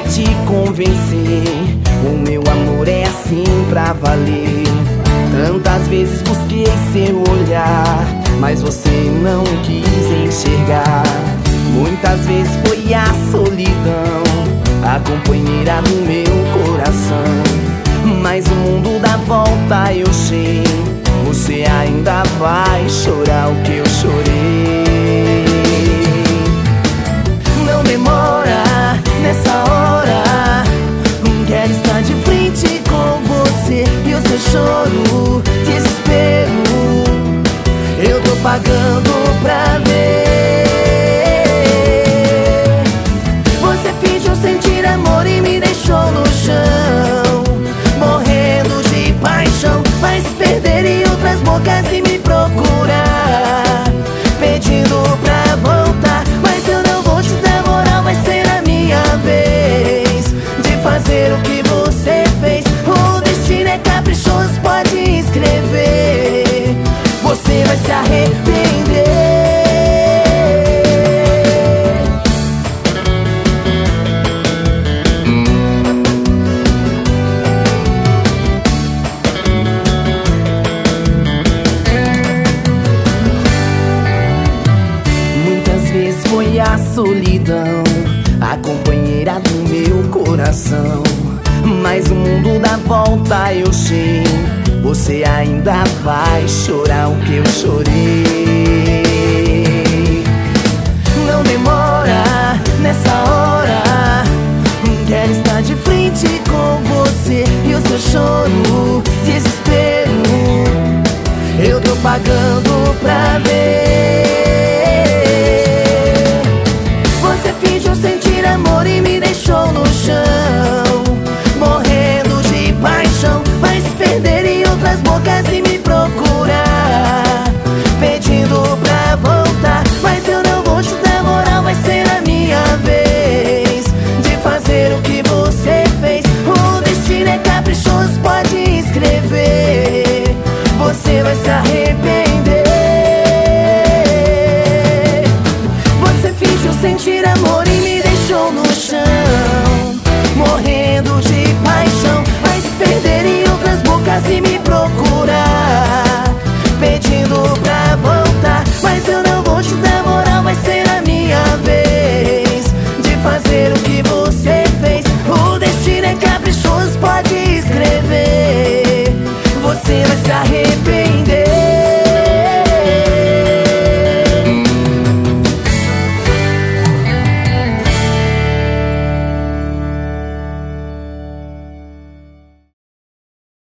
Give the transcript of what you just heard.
te convencer. O meu amor é assim pra valer. Tantas vezes busquei seu olhar, mas você não quis enxergar. Muitas vezes foi a solidão, a companheira do meu coração. Mas o mundo dá volta, eu sei. Você ainda vai chorar o que eu chorei. Não demora nessa hora, quero estar de frente com você. E o seu choro, desespero, eu tô pagando pra ver. Você fingiu sentir amor e me deixou no chão, morrendo de paixão. Vai se perder em outras bocas e me procurar, pedindo pra voltar. Mas eu não vou te dar moral, vai ser a minha vez de fazer o que você fez. O destino é caprichoso, pode escrever, você vai se arrepender. Muitas vezes foi a solidão, a companheira do meu coração. Mas o mundo dá volta, eu sei. Você ainda vai chorar o que eu chorei. Não demora nessa hora, quero estar de frente com você. E o seu choro, desespero, eu tô pagando pra ver. Você fingiu sentir amor e me deixou no chão, morrendo de paixão. Vai se perder em outras bocas e me procurar, pedindo pra voltar. Mas eu não vou te dar moral, vai ser a minha vez de fazer o que você fez. O destino é caprichoso, pode escrever, você vai se arrepender. Você fingiu sentir amor e me deixou no chão, morrendo de paixão. Vai se perder em outras bocas e me procurar,